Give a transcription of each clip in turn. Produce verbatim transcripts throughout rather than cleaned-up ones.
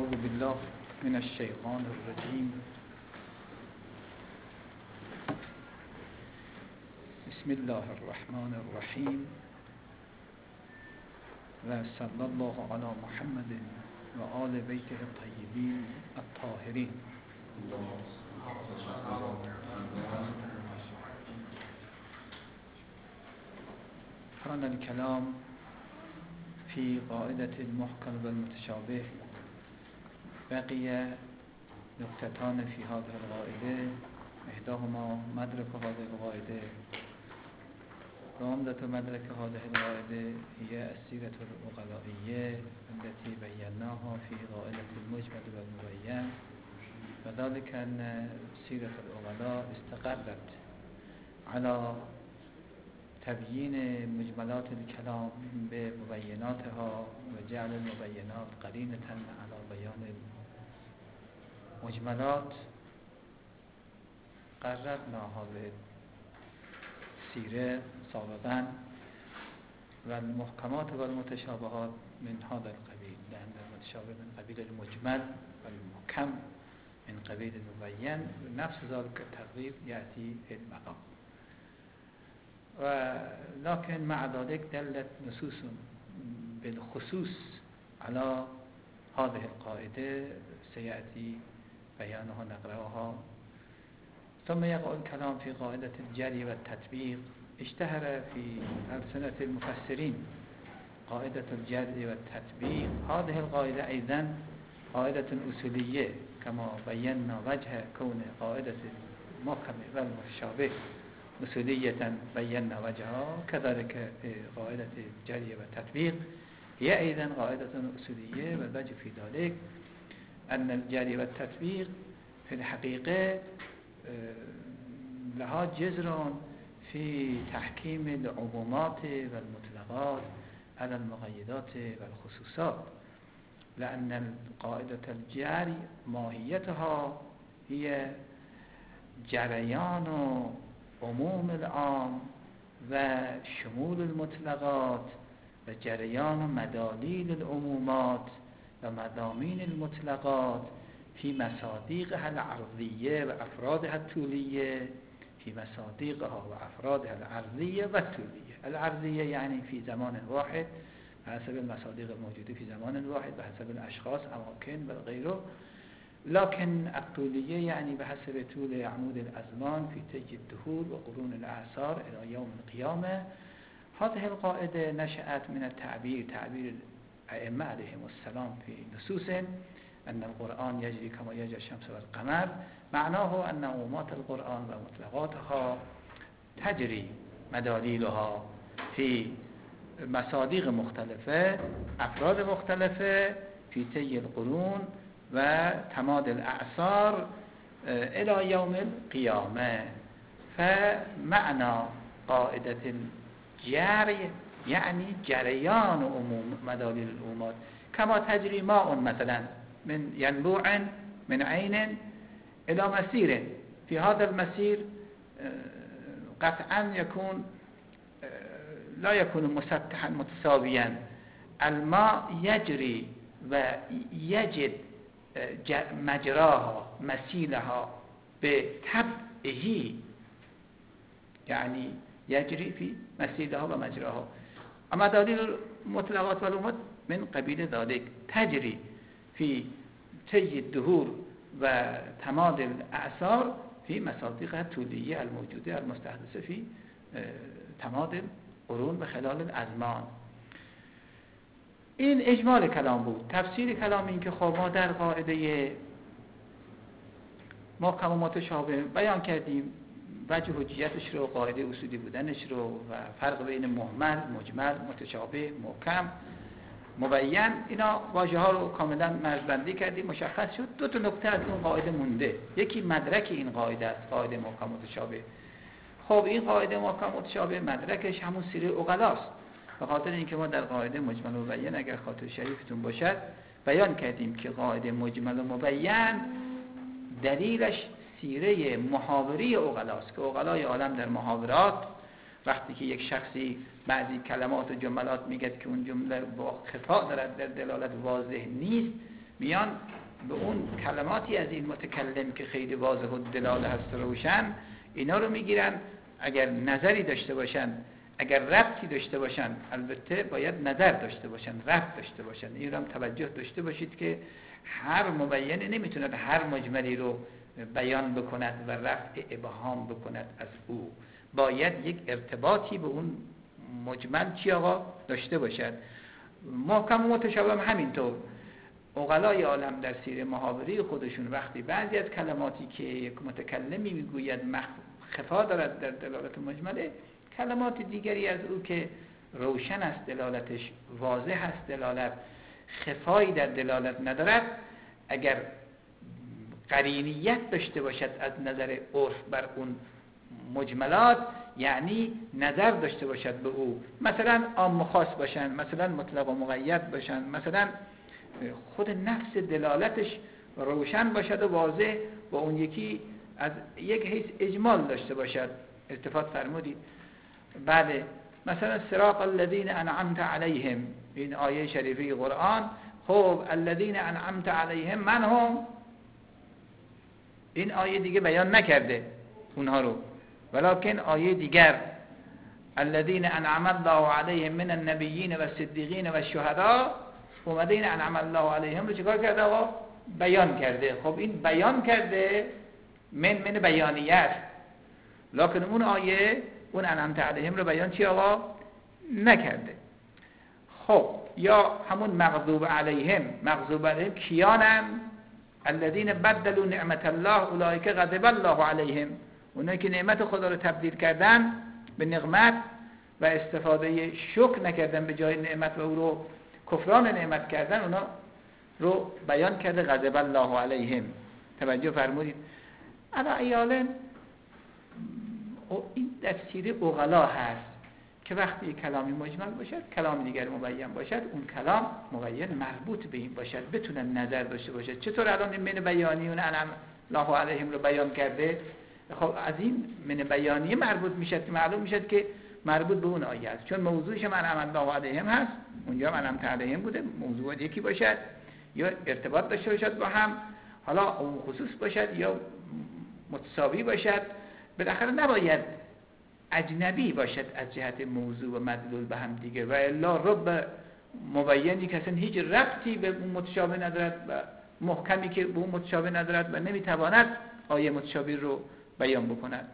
أعوذ بالله من الشيطان الرجيم. بسم الله الرحمن الرحيم. وصلى الله على محمد وآل بيته الطيبين الطاهرين. كان الكلام في قاعدة المحكم والمتشابه. بقي نقطتان في هذه القاعدة، إحداهما مدرك هذه القاعدة، وعمدة مدرك هذه القاعدة هي السيرة العقلائية التي بيناها في قاعدة المجمل والمبين، وذلك أن سيرة العقلاء استقرت على تبيين مجملات الكلام بمبيناتها وجعل المبينات قرينة على بيان المجملات. قررنا هذه السيرة سابقا، والمحكمات والمتشابهات من هذا القبيل، لأن المتشابه من قبيل المجمل والمحكم من قبيل المبين، ونفس ذلك التقريب يأتي في المقام. ولكن مع ذلك دلت نصوص بالخصوص على هذه القاعدة سيأتي بيانها نقرأها. ثم يقع الكلام في قاعدة الجري والتطبيق. اشتهر في ألسنة المفسرين قاعدة الجري والتطبيق. هذه القاعدة أيضا قاعدة أصولية، كما بينا وجه كون قاعدة المحكم والمتشابه أصولية بينا وجهها، كذلك في قاعدة الجري والتطبيق هي أيضا قاعدة أصولية، والوجه في ذلك أن الجري والتطبيق في الحقيقة لها جذر في تحكيم العمومات والمطلقات على المقيدات والخصوصات، لأن قاعدة الجري ماهيتها هي جريان عموم العام وشمول المطلقات وجريان مداليل العمومات ومضامين المطلقات في مصادقها العرضية وأفرادها الطولية، في مصادقها وأفرادها العرضية والطولية. العرضية يعني في زمان واحد بحسب المصادق الموجودة في زمان واحد، بحسب الأشخاص، أماكن وغيره. لكن الطولية يعني بحسب طول عمود الأزمان في تلك الدهور وقرون الأعصار إلى يوم القيامة. هذه القاعدة نشأت من التعبير، تعبير الأئمة عليهم السلام في نصوص أن القرآن يجري كما يجري الشمس والقمر. معناه أن عمومات القرآن ومطلقاتها تجري مداليلها في مصادق مختلفة، أفراد مختلفة في طي القرون وتماد الأعصار إلى يوم القيامة. فمعنى قاعدة الجري يعني جريان عموم مداليل العمومات، كما تجري ماء مثلا من ينبوع من عين إلى مسير، في هذا المسير قطعا يكون لا يكون مسطحا متساويا، الماء يجري ويجد مجراها مسيلها بتبعه، يعني يجري في مسيلها ومجراها. أما دليل المطلقات والعمومات من قبيل ذلك، تجري في طي الدهور وتماد الأعصار في مصادقها الطولية الموجودة المستحدثة في تماد القرون وخلال الأزمان. این اجمال کلام بود. تفسیر کلام این که خب ما در قاعده محکم و متشابه بیان کردیم وجه حجیتش رو، قاعده اصولی بودنش رو، و فرق بین محمل، مجمل، متشابه، محکم، مبین، اینا واژه ها رو کاملا مرزبندی کردیم، مشخص شد. دو تا نکته از اون قاعده مونده. یکی مدرک این قاعده است، قاعده محکم متشابه. خب این قاعده محکم متشابه مدرکش همون سیره عقلاست. به خاطر اینکه ما در قاعده مجمل و مبین اگر خاطر شریفتون باشد بیان کردیم که قاعده مجمل و مبین دلیلش سیره محاوری عقلاست، که عقلای عالم در محاورات وقتی که یک شخصی بعضی کلمات و جملات میگه که اون جمله با خطا دارد، در دلالت واضح نیست، میان به اون کلماتی از این متکلم که خیلی واضح و دلاله هست و روشن، اینا رو میگیرن. اگر نظری داشته باشن، اگر ربطی داشته باشن، البته باید نظر داشته باشن، ربط داشته باشن. این رو هم توجه داشته باشید که هر مبینی نمیتوند هر مجملی رو بیان بکند و رفع ابهام بکند از او. باید یک ارتباطی به اون مجمل چی آقا داشته باشد. محکم و متشابه هم همینطور. عقلای عالم در سیر محاوره خودشون وقتی بعضی از کلماتی که یک متکلمی میگوید خفا دارد در دلالت مجمله، کلمات دیگری از او که روشن است دلالتش، واضح است دلالت، خفایی در دلالت ندارد، اگر قرینیت داشته باشد از نظر عرف بر اون مجملات، یعنی نظر داشته باشد به او، مثلا عام و خاص باشن، مثلا مطلق و مقید باشن، مثلا خود نفس دلالتش روشن باشد و واضح، و اون یکی از یک حیث اجمال داشته باشد. التفات فرمودید؟ بله. مثلا صراط الذین انعمت علیهم، این آیه شریفه قرآن. خب الذین انعمت علیهم من هم؟ این آیه دیگه بیان نکرده اونها رو، ولکن آیه دیگر الذین انعم الله علیهم من النبیین و الصدیقین و الشهداء اومده این انعم الله علیهم رو چیکار کرده آقا؟ بیان کرده. خب این بیان کرده من من بیانیه است، لکن اون آیه اون انعمت علیهم رو بیان چی آقا؟ نکرده. خب یا همون مغضوب علیهم، مغضوب علیهم کیانن؟ الذین بدلوا نعمت الله اولئک غضب الله علیهم، اونایی که نعمت خدا رو تبدیل کردن به نقمت و استفاده شکر نکردن به جای نعمت و او رو کفران نعمت کردن، اونا رو بیان کرده غضب الله علیهم. توجه فرمودید؟ اما ایالن این تفسیر عقلا هست که وقتی کلامی مجمل باشد، کلام دیگر مبین باشد، اون کلام مبین مربوط به این باشد، بتونن نظر داشته باشد. چطور الان این من بیانی اون انعم الله علیهم رو بیان کرده؟ خب از این من بیانیه مربوط میشد که معلوم میشد که مربوط به اون آیه است، چون موضوعش من انعم الله علیهم هست، اونجا من انعمت علیهم بوده، موضوع یکی باشد یا ارتباط داشته باشد با هم، حالا اون خصوص باشد یا متساوی باشد، بالاخره نباید اجنبی باشد از جهت موضوع و مدلول به هم دیگه، و الا رب مبینی که اصلا هیچ ربطی به اون متشابه ندارد و محکمی که به اون متشابه ندارد و نمیتواند آیه متشابه رو بیان بکند.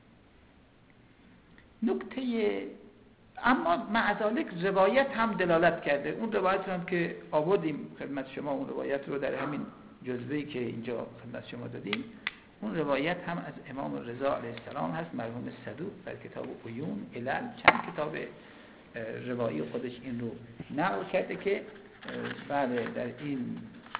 نکته اما مع ذلک روایت هم دلالت کرده. اون روایت هم که آوردیم خدمت شما، اون روایت رو در همین جزوه‌ای که اینجا خدمت شما دادیم، اون روایت هم از امام رضا علیه السلام هست، مرحوم صدوق، در کتاب عیون علل چند کتاب روایی خودش این رو نقل کرده که بله در این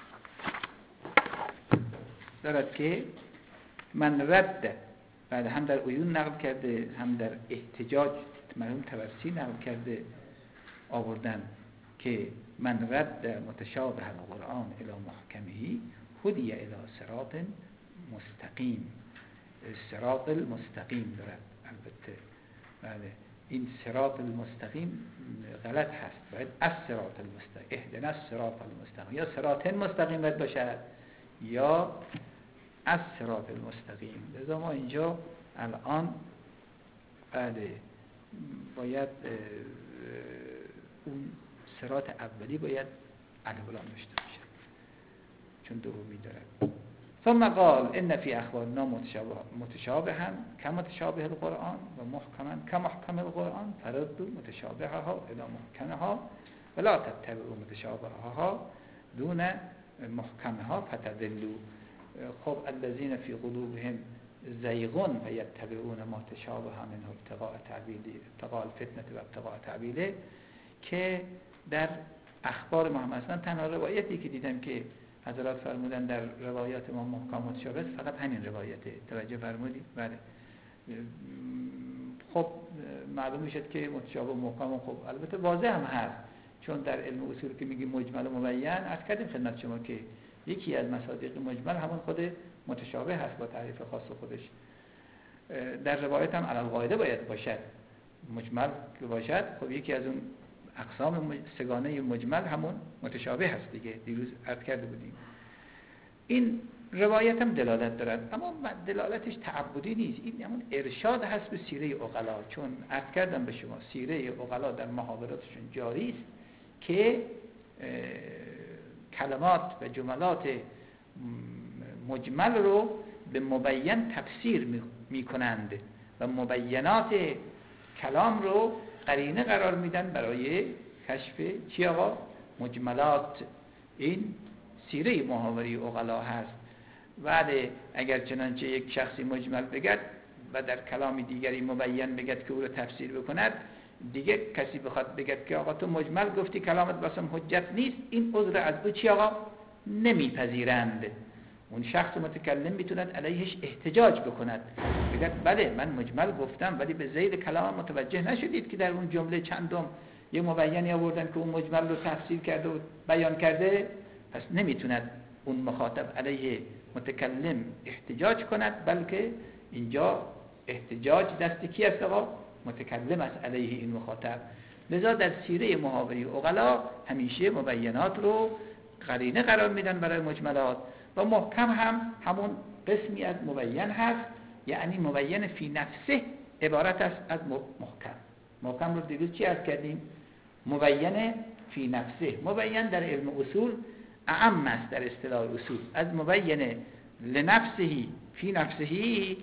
دارد که من رد، بعد هم در عیون نقل کرده هم در احتجاج مرحوم طبرسی نقل کرده آوردن که من رد متشابه القرآن الی محکمه هدی الی صراط مستقیم. صراط المستقیم دارد البته، بله این صراط المستقیم غلط هست، باید از صراط المستقیم، اهدنا الصراط المستقیم، یا صراط مستقیم باید باشد یا از صراط المستقیم. لذا ما اینجا الان بله باید اون صراط اولی باید علم داشته باشد چون دومی دارد. ثم قال ان فی اخبارنا متشابه متشابها كمتشابه القرآن و محکما كمحکم القرآن فردوا متشابهها الى محکمها ولا تتبعوا متشابهها دون محکمها فتضلوا. خب الذين في قلوبهم زیغ فیتبعون ما تشابه منه ابتغاء تأویله ابتغاء الفتنه و ابتغاء تأویله، که در اخبار محمد صلی تنها روایتی که دیدم که حضرات فرمودن در روایات ما محکم متشابه فقط همین روایته. توجه فرمودید؟ بله. خب معلوم میشد که متشابه و محکم خب البته واضح هم هست، چون در علم اصول که میگیم مجمل و مبین عرض کردیم خدمت شما که یکی از مصادیق مجمل همون خود متشابه هست با تعریف خاص خودش. در روایت هم علی القاعده باید باشد، مجمل که باشد خب یکی از اون اقسام سگانه مجمل همون متشابه هست دیگه، دیروز عرض کرده بودیم. این روایت هم دلالت دارد، اما دلالتش تعبدی نیست، این همون ارشاد هست به سیره عقلا. چون عرض کردم به شما سیره عقلا در محاوراتشون جاری است که کلمات و جملات مجمل رو به مبین تفسیر می کنند و مبینات کلام رو قرینه قرار میدن برای کشف چی آقا؟ مجملات. این سیره محاوره عقلا هست. ولی اگر چنانچه یک شخصی مجمل بگد و در کلام دیگری مبین بگد که او رو تفسیر بکند، دیگه کسی بخواد بگد که آقا تو مجمل گفتی کلامت واسم حجت نیست، این عذر از او چی آقا؟ نمیپذیرند. اون شخص متکلم میتوند علیهش احتجاج بکند، بگد بله من مجمل گفتم ولی به ذیل کلام متوجه نشدید که در اون جمله چندم یه مبینی آوردن که اون مجمل رو تفسیر کرده و بیان کرده. پس نمیتوند اون مخاطب علیه متکلم احتجاج کند، بلکه اینجا احتجاج دست کی است آقا؟ متکلم است علیه این مخاطب. لذا در سیره محاوره عقلا همیشه مبینات رو قرینه قرار میدن برای مجملات و محکم هم همون قسمی از مبین هست، یعنی مبین فی نفسه عبارت است از محکم. محکم رو دیروز چی عرض کردیم؟ مبین فی نفسه. مبین در علم اصول اعم است در اصطلاح اصول از مبین لنفسهی فی نفسهی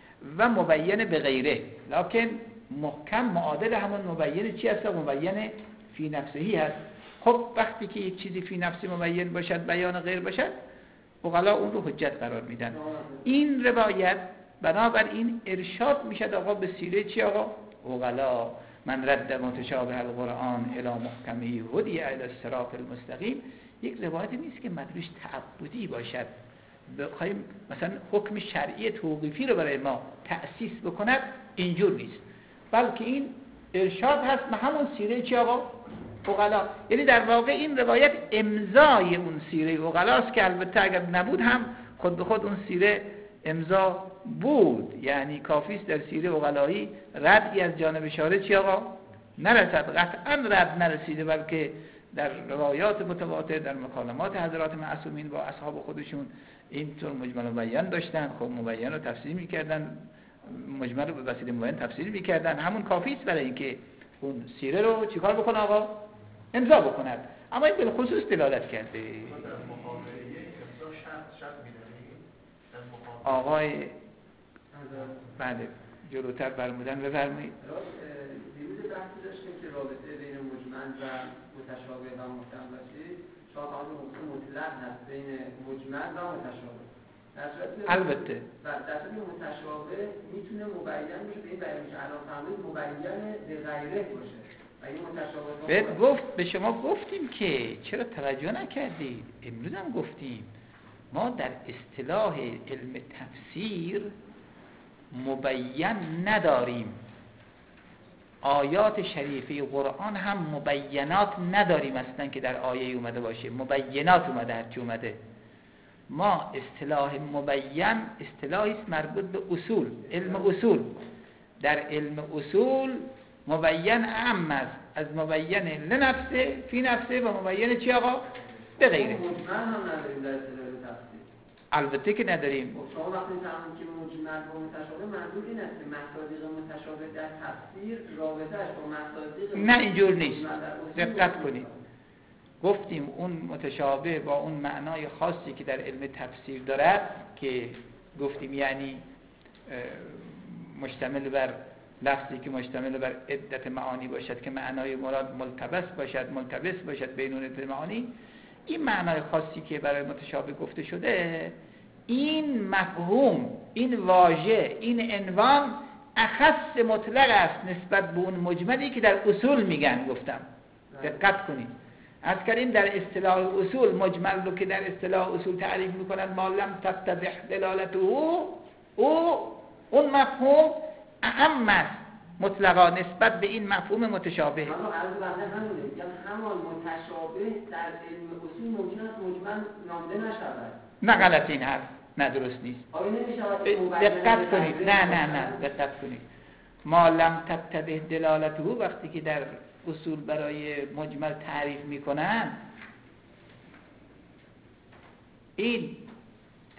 و مبین به غیره، لکن محکم معادل همون مبین چی است؟ مبین فی نفسهی هست. خب وقتی که یک چیزی فی نفسی مبین باشد بیان غیر باشد، عقلا اون رو حجت قرار میدن. این روایت بنابراین ارشاد میشد آقا به سیره چی آقا؟ عقلا. من رد متشابه القرآن الی محکمه هدی الی الصراط المستقیم. یک روایت نیست که مدلش تعبدی باشد، بخوایم مثلا حکم شرعی توقیفی رو برای ما تأسیس بکند، اینجور نیست، بلکه این ارشاد هست به همون سیره چی آقا؟ عقلا. یعنی در واقع این روایت امضای اون سیره عقلا است که البته اگر نبود هم خود به خود اون سیره امضا بود. یعنی کافی است در سیره عقلایی ردی از جانب شارع چی آقا؟ نرسد، قطعا رد نرسیده، بلکه در روایات متواتر در مکالمات حضرات معصومین با اصحاب خودشون اینطور مجمل و بیان داشتن. خب مبین رو تفسیر میکردن، مجمل رو به وسیله مبین تفسیر میکردن، همون کافی است برای اینکه اون سیره رو چیکار بکنه آقا؟ امضا بکند. اما این بالخصوص دلالت کرده. آقای بله جلوتر برمودن بفرمایید. دیروز بحثی داشتیم که رابطه بین مجمل و متشابه و محکم باشه. شما فرمودید نقطه مطلق هست بین مجمل و متشابه. در صورتی البته در صورتی متشابه میتونه مبین باشه، به این بیان میشه الان فرمودید مبین به غیره باشه. و این متشابه بهت گفت به شما گفتیم که چرا توجه نکردید؟ امروز هم گفتیم ما در اصطلاح علم تفسیر مبین نداریم. آیات شریفه قرآن هم مبینات نداریم اصلا که در آیه اومده باشه، مبینات اومده هرچی اومده. ما اصطلاح مبین اصطلاحی است مربوط به اصول، علم اصول. در علم اصول مبین اعم است از مبین لنفسه فی نفسه و مبین چی آقا؟ به غیره. مجمل هم نداریم در اصطلاح تفسیر. البته که نداریم. شما وقتی می‌فرمایید که مجمل و متشابه منظور این است که مصادیق متشابه در تفسیر رابطه‌اش با مصادیق نه اینجور نیست. دقت کنید. گفتیم اون متشابه با اون معنای خاصی که در علم تفسیر دارد که گفتیم یعنی مشتمل بر لفظی که مشتمل بر عدت معانی باشد که معنای مراد ملتبس باشد ملتبس باشد بین اون عدت معانی. این معنای خاصی که برای متشابه گفته شده، این مفهوم، این واژه، این عنوان اخص مطلق است نسبت به اون مجملی که در اصول میگن. گفتم دقت کنید، از کردیم در اصطلاح اصول مجمل رو که در اصطلاح اصول تعریف میکنن ما لم تتضح دلالته، او اون مفهوم اعم است مطلقا نسبت به این مفهوم متشابه. اما عرض بنده همونه، میگم همان متشابه در علم اصول ممکن است مجمل نامیده نشود. نه غلط این حرف، نه درست نیست. آیا نمیشود دقت کنید، نه نه نه دقت کنید. ما لم تتضح دلالته وقتی که در اصول برای مجمل تعریف میکنن، این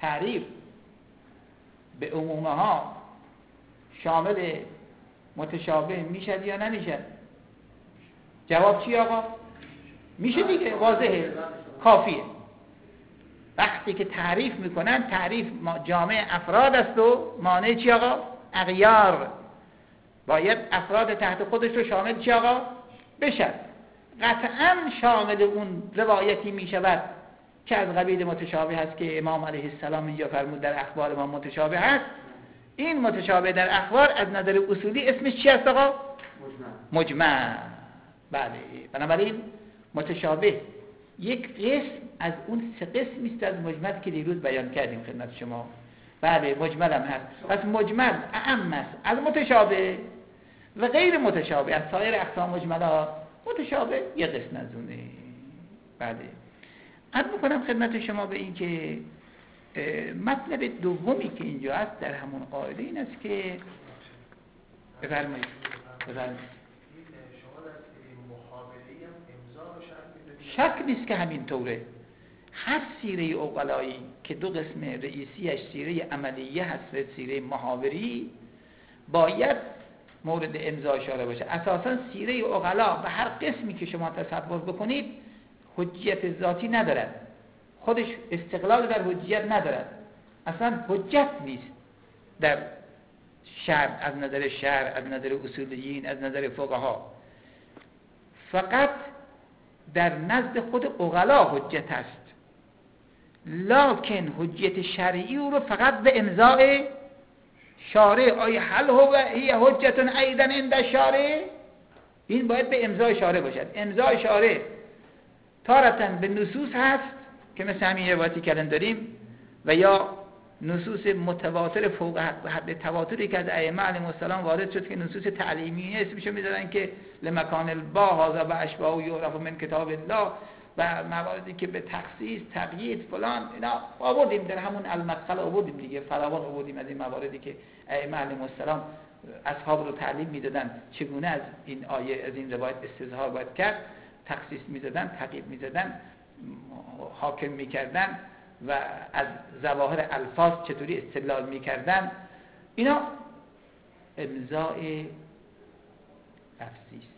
تعریف به عمومه ها شامل متشابه میشد یا نمیشد؟ جواب چی آقا؟ میشه دیگه، واضحه، کافیه. وقتی که تعریف میکنن تعریف جامع افراد است و مانع چی آقا؟ اغیار. باید افراد تحت خودش رو شامل چی آقا؟ بشد. قطعا شامل اون روایتی میشود که از قبیل متشابه هست که امام علیه السلام اینجا فرمود در اخبار ما متشابه هست. این متشابه در اخبار از نظر اصولی اسمش چی است آقا؟ مجمع. مجمع. بله. بنابراین متشابه یک قسم از اون سه قسمی است از مجمل که دیروز بیان کردیم خدمت شما. بله مجمل هم هست. پس مجمل اعم است از متشابه و غیر متشابه، از سایر اقسام مجملات. متشابه یه قسم از اونه. بله. عرض میکنم خدمت شما به این که مطلب دومی که اینجا هست در همون قاعده این است که بفرمایید بفرمایید شک نیست که همین طوره. هر سیره عقلایی که دو قسم رئیسیش سیره عملیه هست و سیره محاوری باید مورد امضا اشاره باشه. اساسا سیره عقلا و هر قسمی که شما تصور بکنید حجیت ذاتی ندارد، خودش استقلال در حجیت ندارد، اصلا حجت نیست در شرع، از نظر شرع، از نظر اصولیین، از نظر فقها. فقط در نزد خود عقلا حجت است، لکن حجیت شرعی او رو فقط به امضای شارع. آیا هل هو هی حجت ایضا عند شارع؟ این باید به امضای شارع باشد. امضای شارع تارتاً به نصوص هست که مثل همین روایتی که الان داریم و یا نصوص متواتر فوق حد تواتری که از ائمه علیهم السلام وارد شد که نصوص تعلیمیه اسمشو میذارن که لمکان البا هذا و اشباهه یعرف من کتاب الله و مواردی که به تخصیص تقیید فلان اینا آوردیم در همون المدخل آوردیم دیگه، فراوان آوردیم از این مواردی که ائمه علیهم السلام اصحاب رو تعلیم میدادن چگونه از این آیه از این روایت استظهار باید کرد، تخصیص میدادن، تقیید میدادن، حاکم میکردن و از ظواهر الفاظ چطوری استدلال میکردن. اینا امضای لفظی است.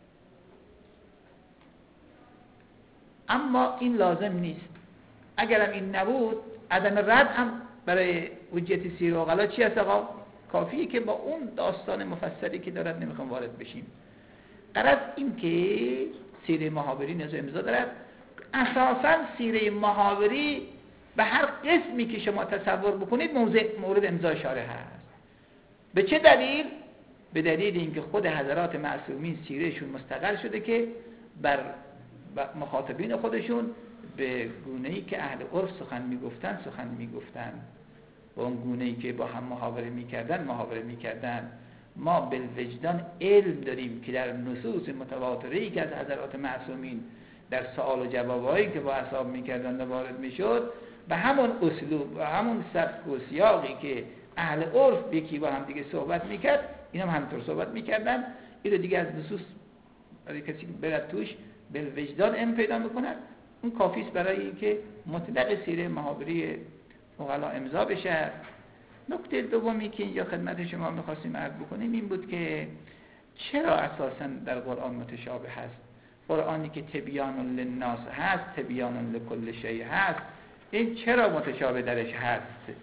اما این لازم نیست. اگرم این نبود عدم رد هم برای حجیت سیر و عقلا چی هست آقا؟ کافیه که با اون داستان مفصلی که دارد نمیخوام وارد بشیم. غرض این که سیره محاوری نزد امضا دارد. اساساً سیره محاوری به هر قسمی که شما تصور بکنید موضع مورد امضا شارع هست. به چه دلیل؟ به دلیل اینکه خود حضرات معصومین سیرهشون مستقر شده که بر مخاطبین خودشون به گونه‌ای که اهل عرف سخن میگفتن سخن میگفتن، با اون گونه‌ای که با هم محاوره میکردن محاوره میکردن. ما بالوجدان علم داریم که در نصوص متواتری که از حضرات معصومین در سوال و جوابایی که با اصحاب میکردن وارد میشد به همون اسلوب و همون سبک و سیاقی که اهل عرف یکی با هم دیگه صحبت میکرد اینا هم همینطور صحبت میکردن. این رو دیگه از نصوص برای کسی برد توش بالوجدان علم پیدا میکند. اون کافی است برای اینکه مطلق سیره محاوری عقلا امضا بشه. نکته دومی که اینجا خدمت شما می‌خواستیم عرض بکنیم این بود که چرا اساساً در قرآن متشابه هست؟ قرآنی که تبیان للناس هست، تبیان لکل شیء هست، این چرا متشابه درش هست؟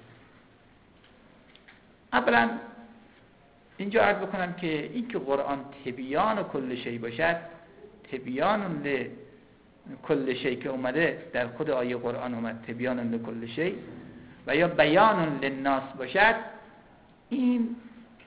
اولا اینجا عرض بکنم که این که قرآن تبیان کل شیء باشد، تبیان لکل شیء که اومده در خود آیه قرآن اومد تبیان لکل شیء و یا بیان للناس باشد، این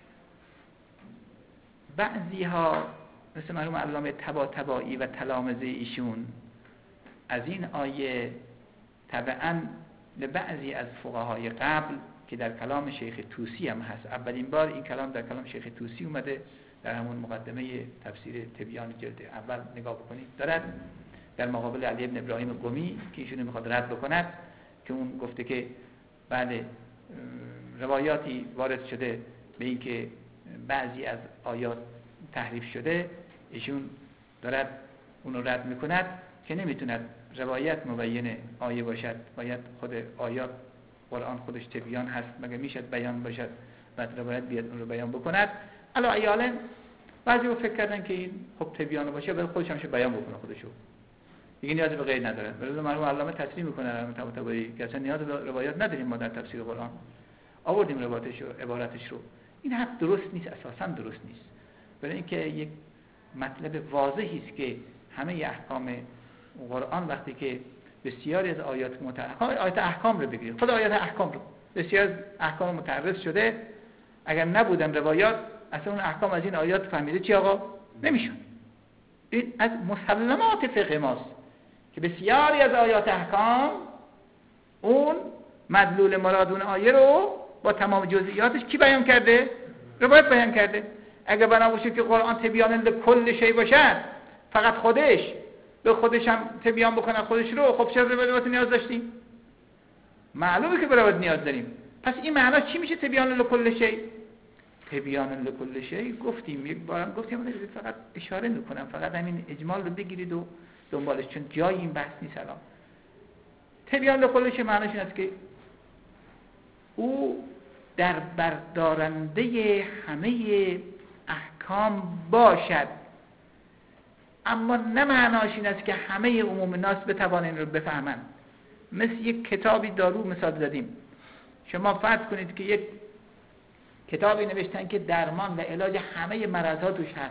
بعضی ها مثل مرحوم علامه طباطبایی و تلامذه ایشون از این آیه تبعاً لبعضی از فقهای قبل که در کلام شیخ طوسی هم هست، اولین بار این کلام در کلام شیخ طوسی اومده در همون مقدمه تفسیر تبیان جلد اول نگاه بکنید، دارد در مقابل علی ابن ابراهیم قمی که ایشون میخواد رد بکند که اون گفته که بله روایاتی وارد شده به این که بعضی از آیات تحریف شده، ایشون دارد اون رو رد میکند که نمیتوند روایت مبین آیه باشد، باید خود آیات قرآن خودش تبیان هست، مگه میشد بیان باشد بعد روایت بیاد اون رو بیان بکند؟ علا ایالا بعضی فکر کردن که این خب تبیان باشه بعد خودش همش بیان بکنه خودشو، دیگه نیاز به غیر نداره. ولی مرحوم علامه تصریح میکنه علامه طباطبایی که اصلا نیاز به روایت نداریم ما در تفسیر قرآن، آوردیم روایتش رو، عبارتش رو. این حرف درست نیست، اساسا درست نیست. برای اینکه یک مطلب واضحی است که همه احکام قرآن وقتی که بسیاری از آیات متعرض، آیات احکام رو بگیرید، خود آیات احکام رو بسیار از احکام متعرض شده، اگر نبودن روایات اصلا اون احکام از این آیات فهمیده چی آقا نمیشون. این از مسلمات فقه ماست که بسیاری از آیات احکام اون مدلول مرادون آیه رو با تمام جزئیاتش کی بیان کرده؟ روایت بیان کرده. اگر بنا باشه که قرآن تبیان لکل شی باشد، فقط خودش به خودش هم تبیان بکنه خودش رو، خب چرا به روایت نیاز داشتیم؟ معلومه که به روایت نیاز داریم. پس این معنا چی میشه تبیان لکل شی؟ تبیان لکل شی گفتیم، یک بارم گفتیم، فقط اشاره میکنم، فقط همین اجمال رو بگیرید و دنبالش، چون جای این بحث نیست الان. تبیان لکل شی معناش این است که او در بردارنده همه احکام باشد، اما نه معناش این است که همه عموم ناس بتوانند این رو بفهمند. مثل یک کتابی دارو مثال زدیم، شما فرض کنید که یک کتابی نوشتن که درمان و علاج همه مرض‌ها توش هست،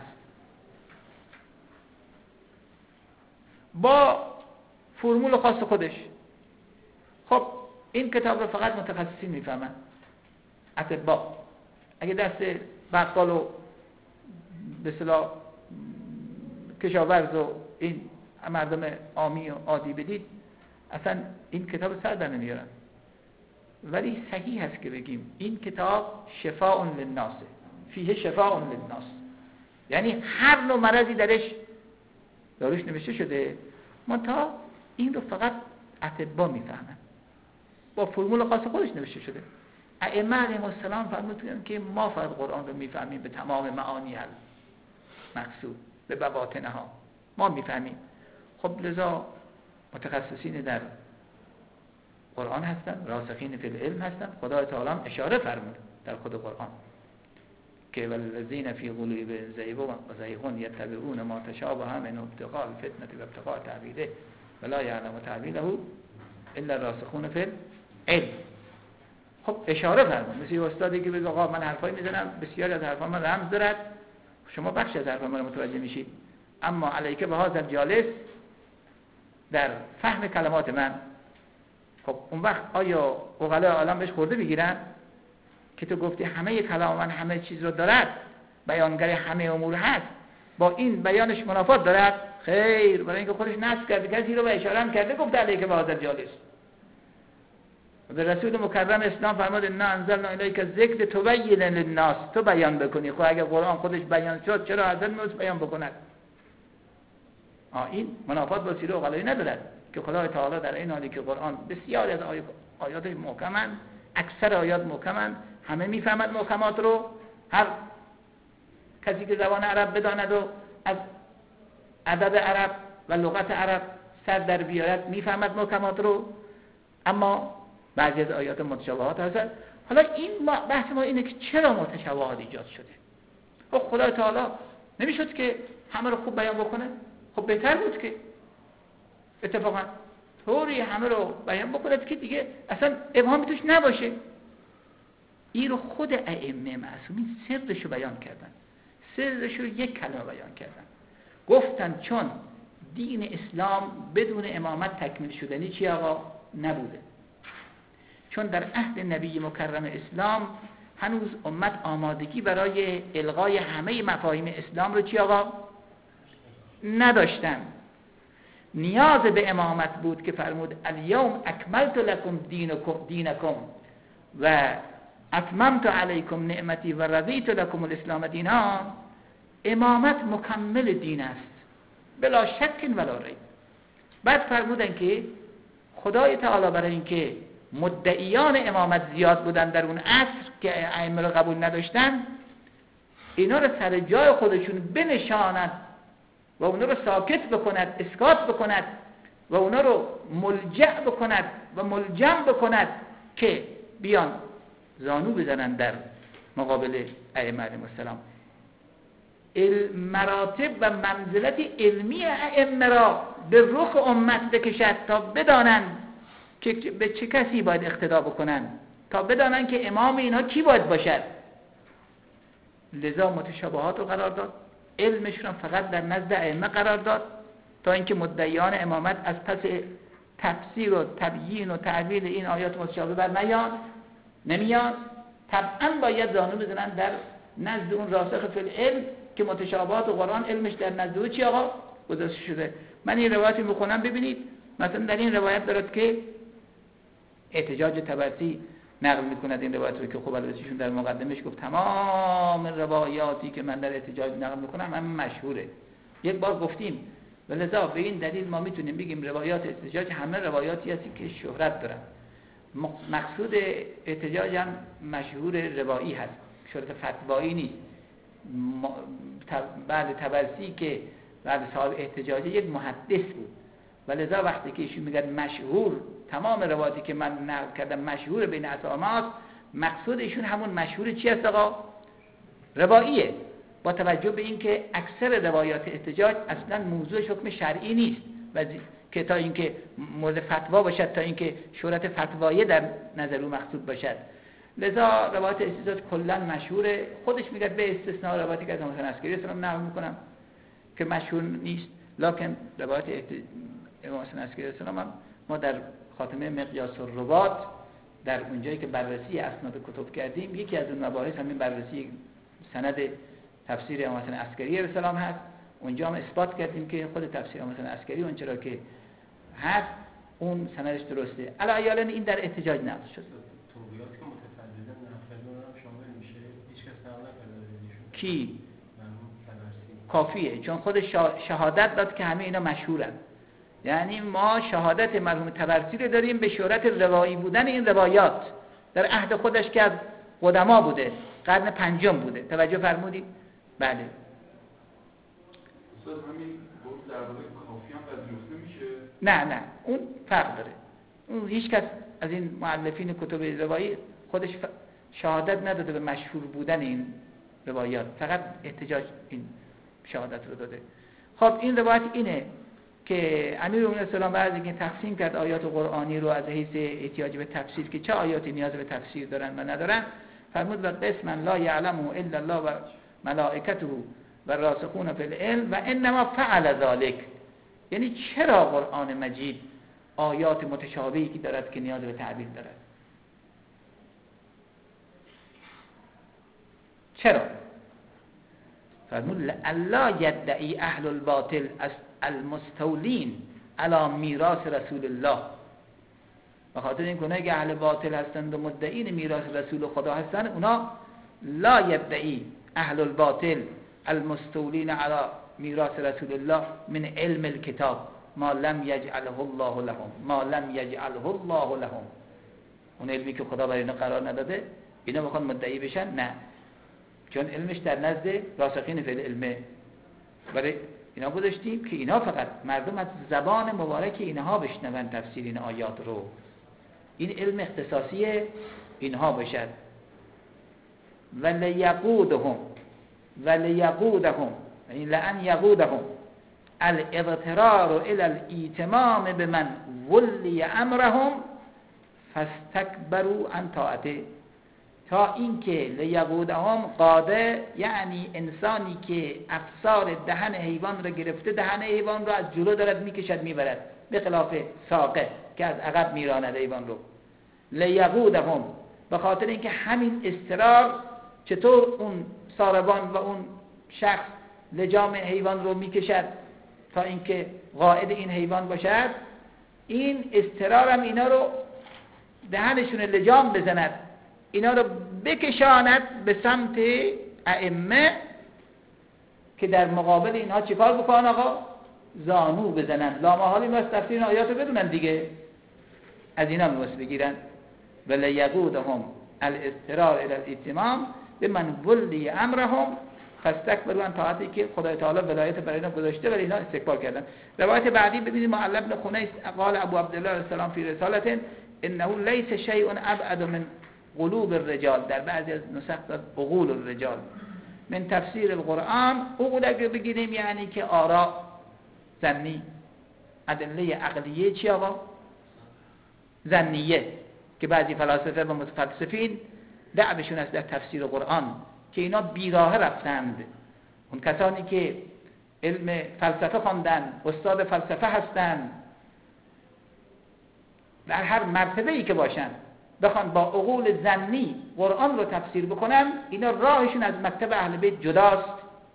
با فرمول خاص خودش. خب این کتاب رو فقط متخصصین میفهمن، اطباء. اگه دست بقال و به اصطلاح کشاورز و این مردم عامی و عادی بدید، اصلا این کتاب سر در نمیارن. ولی صحیح هست که بگیم این کتاب شفاء للناس، فیه شفاء للناس، یعنی هر نوع مرضی درش داروش نوشته شده، منتها این رو فقط اطباء میفهمن، با فرمول خاص خودش نوشته شده. ائمه علیهم السلام فرمودن که ما فقط قرآن رو میفهمیم به تمام معانی مقصود، به بواطنها ما میفهمیم. خب لذا متخصصین در قرآن هستن، راسخین فی العلم هستن. خدا تعالی اشاره فرمود در خود قرآن که والذین فی قلوبهم زیغ یتبعون ما تشابه من ابتغاء الفتنة و ابتغاء تأویله ولا یعلم تأویله الا الراسخون فی العلم. خب اشاره فرمود، مثل استادی که بگه آقا من حرفایی میزنم، بسیاری از حرفا من رمز دارد، شما بخش از حرفا من متوجه میشید، اما علیک به هذا الجالس در فهم کلمات من. خب اون وقت آیا عقلای عالم بهش خورده بگیرن که تو گفتی همه کلام من همه چیز رو دارد، بیانگر همه امور هست، با این بیانش منافات دارد؟ خیر، برای اینکه خودش نصب کرده، کسی رو به اشاره هم کرده، گفت علیک به هذا الجالس. به رسول مکرم اسلام فرمود ان انزلنا الیک الذکر تبین للناس، تو بیان بکنی. خب اگه قرآن خودش بیان شد چرا حضرت موسی بیان بکند؟ آ این منافات با سیره عقلایی ندارد که خدای تعالی در این حالی که قرآن بسیار از آیاتش محکمند، اکثر آیات محکمند، همه میفهمند محکمات رو، هر کسی که زبان عرب بداند و از ادب عرب و لغت عرب سر در بیارد میفهمد محکمات رو، اما بعضی از آیات متشابهات هست. حالا این بحث ما اینه که چرا متشابهات ایجاد شده؟ خب خدای تعالی نمیشد که همه رو خوب بیان بکنه؟ خب بهتر بود که اتفاقا طوری همه رو بیان بکنه که دیگه اصلا ابهامی توش نباشه. این رو خود ائمه معصومین سرش رو بیان کردن، سرش رو یک کلمه بیان کردن، گفتن چون دین اسلام بدون امامت تکمیل شدنی چی آقا نبوده، چون در عهد نبی مکرم اسلام هنوز امت آمادگی برای الغای همه مفاهیم اسلام رو چی آقا نداشتن، نیاز به امامت بود که فرمود الیوم اکملت لکم دینکم و اتممت علیکم نعمتی و رضیت لکم الاسلام دینا. امامت مکمل دین است بلا شک ولا ریب. بعد فرمودن که خدای تعالی برای اینکه مدعیان امامت زیاد بودن در اون عصر که ائمه رو قبول نداشتن، اینا رو سر جای خودشون بنشاند و اونا رو ساکت بکند، اسکات بکند و اونا رو ملجأ بکند و ملجم بکند که بیان زانو بزنن در مقابل ائمه علیهم السلام، مراتب و منزلت علمی ائمه را به رخ امت بکشد تا بدانند که به چه کسی باید اقتدا بکنن، تا بدانند که امام اینا کی باید باشد. لذا متشابهات رو قرار داد، علمشون فقط در نزد ائمه قرار داد تا اینکه مدعیان امامت از پس تفسیر و تبیین و تعویل این آیات متشابه بر نیان نمیان، طبعا باید زانو بزنن در نزد اون راسخ فی العلم که متشابهات و قرآن علمش در نزد او چی آقا گذاشته شده. من این روایتی میخونم ببینید، مثلا در این روایت دارد که احتجاج طبرسی نقل میکند این روایت رو که خب البتهشون در مقدمش گفت تمام روایاتی که من در احتجاج نقل میکنم همه مشهوره، یک بار گفتیم، و لذا به این دلیل ما میتونیم بگیم روایات احتجاج همه روایاتی هستی که شهرت دارن. مقصود احتجاج هم مشهور روایی هست، شهرت فتوایی نیست. بعد طبرسی که بعد صاحب احتجاج یک محدث بود و لذا وقتی که ایشون میگن مشهور، تمام روایاتی که من نقل کردم مشهور بین اسامات، مقصود ایشون همون مشهور چی است آقا؟ رواییه، با توجه به اینکه اکثر روایات احتجاج اصلا موضوع حکم شرعی نیست و که تا اینکه مورد فتوا باشد، تا اینکه شهرت فتوایی در نظر او مقصود باشد. لذا روایت احتجاج کلا مشهوره، خودش میگه به استثناء روایتی که از امام حسن عسکری اسلام نقل میکنم که مشهور نیست، لکن روایت امام حسن عسکری اسلام ما در خاتمه مقیاس الرباط در اونجایی که بررسی اسناد کتب کردیم، یکی از اون مباحث همین بررسی سند تفسیر امام حسن عسکری اسلام هست. اونجا هم اثبات کردیم که خود تفسیر امام حسن عسکری اون چرا که هست اون سندش درسته. علاوه این در احتجاج نقل شد. توبیات که متفضلن نقل هم شامل میشه، هیچ کس نقل نکرده کی؟ کافیه، چون خود شهادت داد که همه اینا مشهورن. یعنی ما شهادت مرحوم طبرسی رو داریم به شهرت روایی بودن این روایات در عهد خودش که از قدما بوده، قرن پنجم بوده. توجه فرمودید؟ بله. استاد همین گفت درباره کافی هم پذیرفته میشه؟ نه نه، اون فرق داره. اون هیچ کس از این مؤلفین کتب روایی خودش شهادت نداده به مشهور بودن این روایات، فقط احتجاج این شهادت رو داده. خب این روایت اینه که امیرالمومنین السلام بعد از اینکه تقسیم کرد آیات قرآنی رو از حیث احتیاج به تفسیر که چه آیاتی نیاز به تفسیر دارن و ندارن، فرمود و قسما لا یعلمه الا الله و ملائکته و راسخون فی العلم و انما فعل ذلك. یعنی چرا قرآن مجید آیات متشابهی که دارد که نیاز به تعبیر دارد؟ چرا؟ فرمود لا یدعی اهل الباطل المستولین علی میراث رسول الله. به خاطر این گناه که اهل باطل هستند و مدعین میراث رسول خدا هستند، اونا لا یدعی اهل الباطل المستولین علی میراث رسول الله من علم الكتاب ما لم یجعله الله لهم ما لم یجعله الله لهم. اون علمی که خدا برای اینا قرار نداده اینا بخوان مدعی بشن؟ نه، چون علمش در نزد راسخین فی العلم. برای اینا گذاشتیم که اینا فقط مردم از زبان مبارک اینها بشنون تفسیر این آیات رو، این علم اختصاصی اینها باشد. ولیقودهم ولیقودهم یعنی لأن یقودهم الاغترار الى الایتمام بمن ولی امرهم فاستکبروا عن طاعته. تا اینکه لیقودهم قاده یعنی انسانی که افسار دهن حیوان را گرفته، دهن حیوان را از جلو دارد میکشد میبرد، به خلاف ساقه که از عقب میراند حیوان رو. لیقودهم به خاطر اینکه همین اضطرار چطور اون ساربان و اون شخص لجام حیوان رو میکشد تا اینکه قائد این حیوان باشد، این اضطرار هم اینا رو دهنشون لجام بزند، اینا رو بکشاند به سمت ائمه که در مقابل اینها چیکار بکنن آقا؟ زانو بزنن. لامحالی ما تفسیر آیات رو بدونن دیگه، از اینا میواسه بگیرن. ولی یقودهم الاضطرار الى الاتمام بمن ولی امرهم فاستکبروا عن طاعته، که خدای تعالی ولایت برای اینا گذاشته ولی اینا استکبار کردن. روایت بعدی ببینید، معل بن خنیس قال ابو عبدالله علیه السلام فی رسالته انه لیس شیء ابعد من قلوب الرجال، در بعضی از نسخ داد عقول الرجال، من تفسیر القرآن. عقول اگه بگیریم یعنی که آراء ظنی، ادله عقلیه چی آقا؟ ظنیه، که بعضی فلاسفه و متفلسفین دعوشون است در تفسیر قرآن که اینا بیراه رفتند. اون کسانی که علم فلسفه خواندن، استاد فلسفه هستند، در هر مرتبه‌ای که باشن بخوان با عقول ظنی قرآن رو تفسیر بکنن، اینا راهشون از مکتب اهل بیت جداست.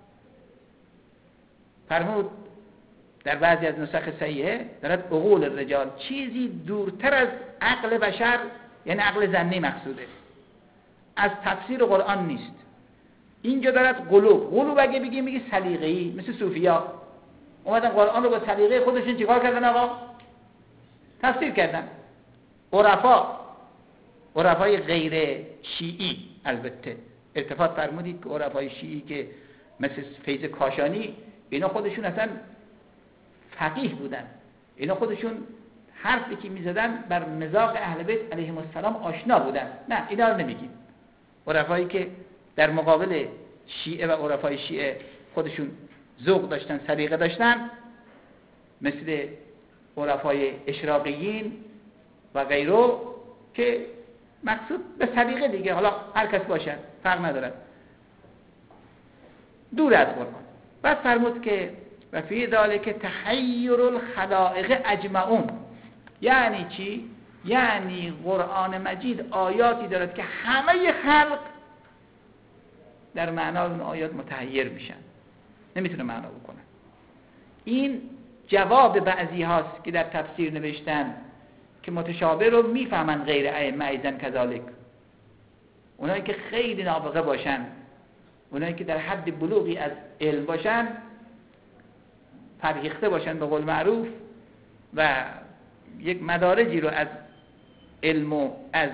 فرمود در بعضی از نسخ صحیحه دارد عقول الرجال، چیزی دورتر از عقل بشر، یعنی عقل ظنی مقصوده، از تفسیر قرآن نیست. اینجا دارد قلوب. قلوب اگه بگیم میگه سلیقه‌ای، مثل صوفیا اومدن قرآن رو با سلیقه خودشون چیکار کردن آقا؟ تفسیر کردن. عرفا، عرفای غیر شیعی البته التفات فرمودید که عرفای شیعی که مثل فیض کاشانی، اینا خودشون اصلا فقیه بودن، اینا خودشون حرفی که میزدن بر مذاق اهل بیت علیهم السلام آشنا بودن. نه اینا رو نمیگیم. عرفایی که در مقابل شیعه و عرفای شیعه خودشون ذوق داشتن، سلیقه داشتن، مثل عرفای اشراقیین و غیره، که مقصود به سلیقه دیگه، حالا هر کس باشن فرق ندارد، دور از قرآن. بعد فرمود که و فی ذلک تحیر الخلائق اجمعون. یعنی چی؟ یعنی قرآن مجید آیاتی دارد که همه خلق در معنای اون آیات متحیر میشن، نمیتونه معنا بکنن. این جواب بعضی هاست که در تفسیر نوشتن که متشابه رو میفهمن غیر ائمه ایزن کذالک. اونایی که خیلی نابغه باشن، اونایی که در حد بلوغی از علم باشن، فرهیخته باشن به قول معروف، و یک مدارجی رو از علم و از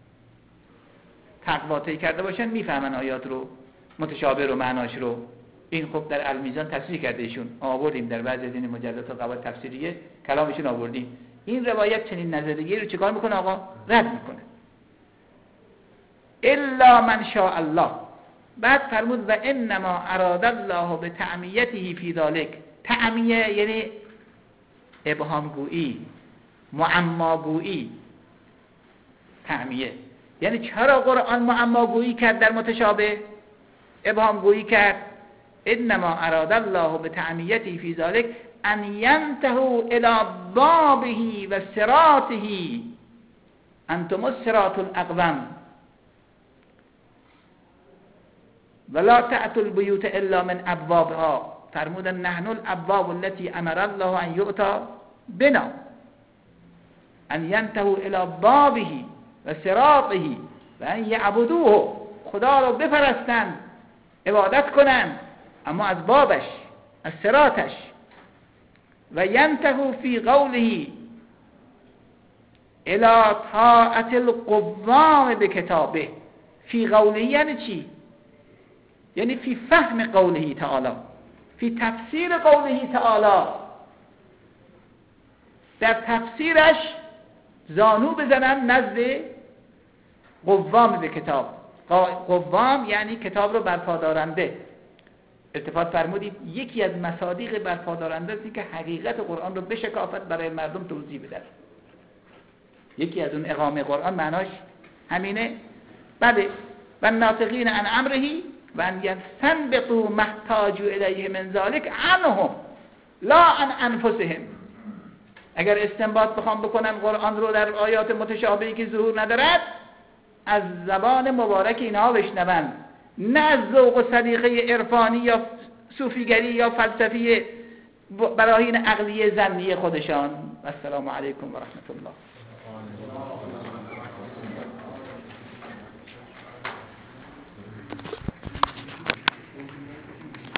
تقوا طی کرده باشن، میفهمن آیات رو، متشابه رو، معناش رو. این خب در المیزان تفسیر کرده ایشون، آوردیم در بعضی از این مجلدات و قواعد تفسیریه کلامشون آوردیم. این روایت چنین نظریه رو چیکار میکنه آقا؟ رد میکنه. الا من شاء الله. بعد فرمود و انما اراد الله به تعمیته فی ذلک. تعمیه یعنی ابهام گویی، معما گویی. تعمیه یعنی چرا قرآن معما گویی کرد، در متشابه ابهام گویی کرد؟ انما اراد الله به تعمیته فی ذلک ان ینتهوا الی بابه و صراطه انتم الصراط الاقوم ولا تأتوا البیوت الا من ابوابها. فرمودن نحن الابواب التي امر الله ان یؤتی بنا، ان ینتهوا الی بابه و صراطه و ان یعبدوه. خدا رو بپرستند، عبادت کنند، اما از بابش، از صراطش. و ینتهوا فی قوله الی طاعت القوام بکتابه. فی قوله یعنی چی؟ یعنی فی فهم قوله تعالی، فی تفسیر قوله تعالی. در تفسیرش زانو بزنن نزد قوام به کتاب. قوام یعنی کتاب رو برپادارنده. التفات فرمودید یکی از مصادیق برپادارنده است که حقیقت قرآن رو بشکافت، برای مردم توضیح بده. یکی از اون اقامه قرآن معناش همینه. بله. و ناطقین عن امره و ان یستنبطوا ما احتاجوا الیه من ذلک عنهم لا عن انفسهم. اگر استنباط بخوام بکنن قرآن رو در آیات متشابهی که ظهور ندارد، از زبان مبارک اینها بشنون، نه از ذوق و سلیقه عرفانی یا صوفیگری یا فلسفی براهین عقلی ظنی خودشان. السلام علیکم و رحمت الله.